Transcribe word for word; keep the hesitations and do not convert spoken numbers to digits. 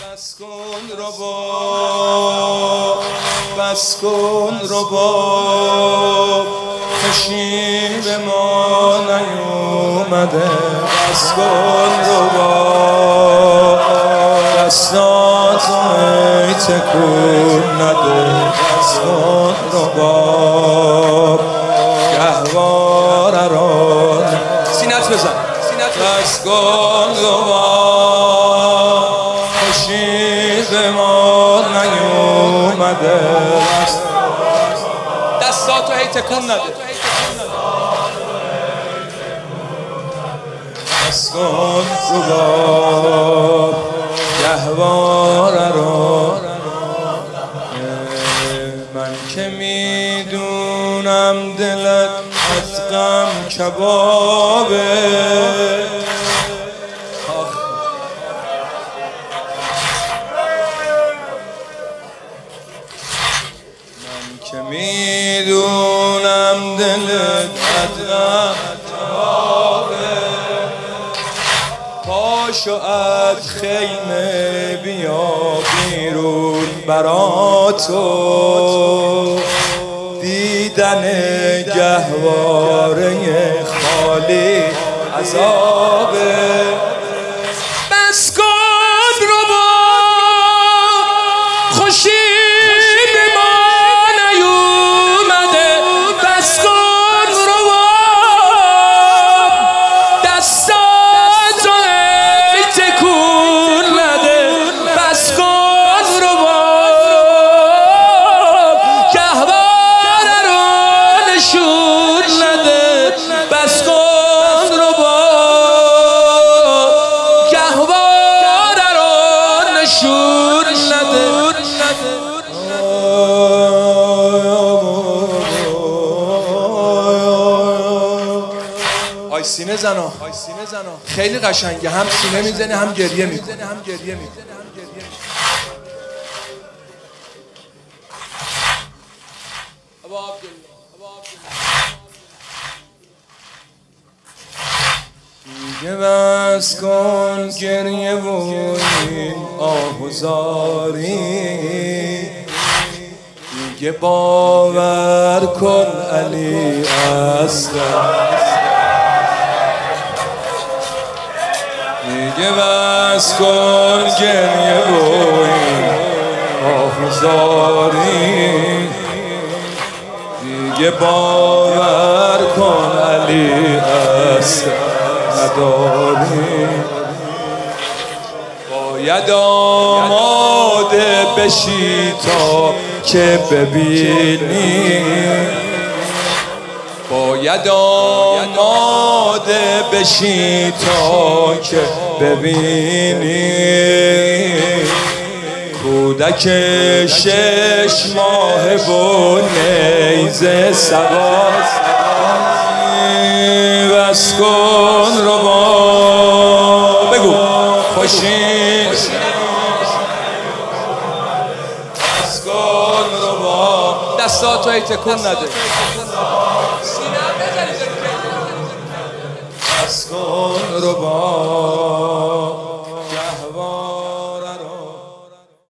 بس کن رباب، بس کن رباب، نشیب ما نیومده. بس کن رباب، دستاتو ای تکون نده. بس کن رباب، گهواره را سینت بزن. بس کن رباب، نشیب ما نیومده. دستاتو هی تکون نده. بس کن رباب، گهواره را. من که میدونم دلت از غم کبابه، من که میدونم دلت از غم کبابه. پاشو از خیمه بیا بیرون برا تو، دیدن گهواره خالی عذابه. بس کن رباب، خورشید ما نیومده. بس کن رباب، دستاتو ای تکون نده. بس کن رباب، گهواره رو نشون نده. بس کن رباب، گهواره رو نشون نده. آی سینه زنا، خیلی قشنگه. هم سینه میزنه هم گریه میکنه. دیگه بس کن گریه و این آهوزاری، دیگه باور کن علی اصغر. دیگه بس کن گریه و این آهوزاری، دیگه باور کن علی اصغر نداری. باید آماده بشی تا که ببینی، باید آماده بشی تا که ببینی. کودک شش ماه و نیزه سواست. بس کن رباب، بگو خوشی. بس کن رباب، دستاتو ای تکون نده. بس کن رباب،